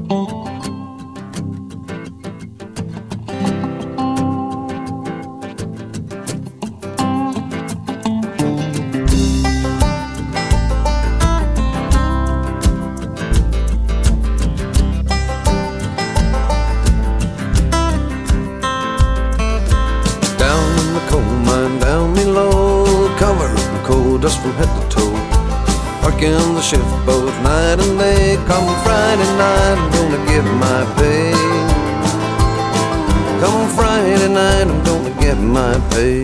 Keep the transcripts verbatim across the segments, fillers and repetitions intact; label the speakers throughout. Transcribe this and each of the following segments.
Speaker 1: Dust from head to toe, working the shift both night and day. Come Friday night, I'm gonna get my pay. Come Friday night, I'm gonna get my pay.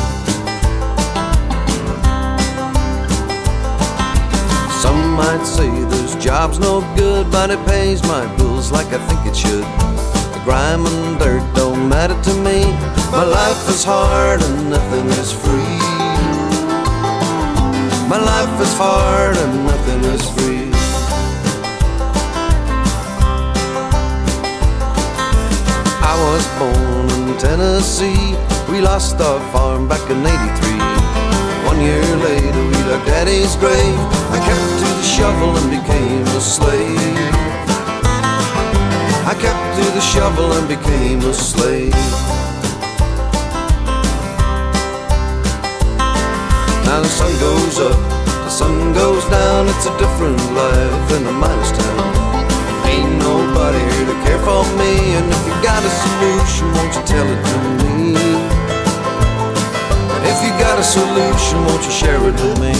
Speaker 1: Some might say this job's no good, but it pays my bills like I think it should. The grime and dirt don't matter to me. My life is hard and nothing is free. My life is hard and nothing is free. I was born in Tennessee. We lost our farm back in eighty-three. One year later we dug Daddy's grave. I kept to the shovel and became a slave. I kept to the shovel and became a slave. Now the sun goes up, the sun goes down. It's a different life in a miner's town. Ain't nobody here to care for me, and if you got a solution, won't you tell it to me? If you got a solution, won't you share it with me?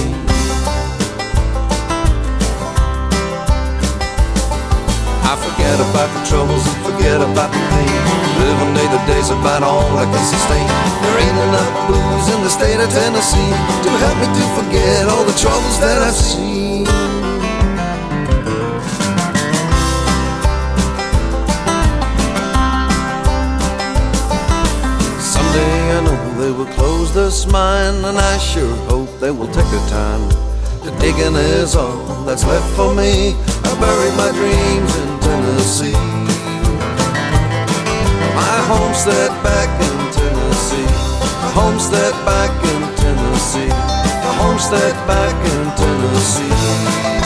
Speaker 1: I forget about the troubles and forget about the pain. Living day to day's about all I can sustain. There ain't enough booze in the state of Tennessee to help me to forget all the troubles that I've seen. Someday I know they will close this mine, and I sure hope they will take their time. The digging is all that's left for me. I buried my dreams in Tennessee. My homestead back in Tennessee. My homestead back in Tennessee. My homestead back in Tennessee.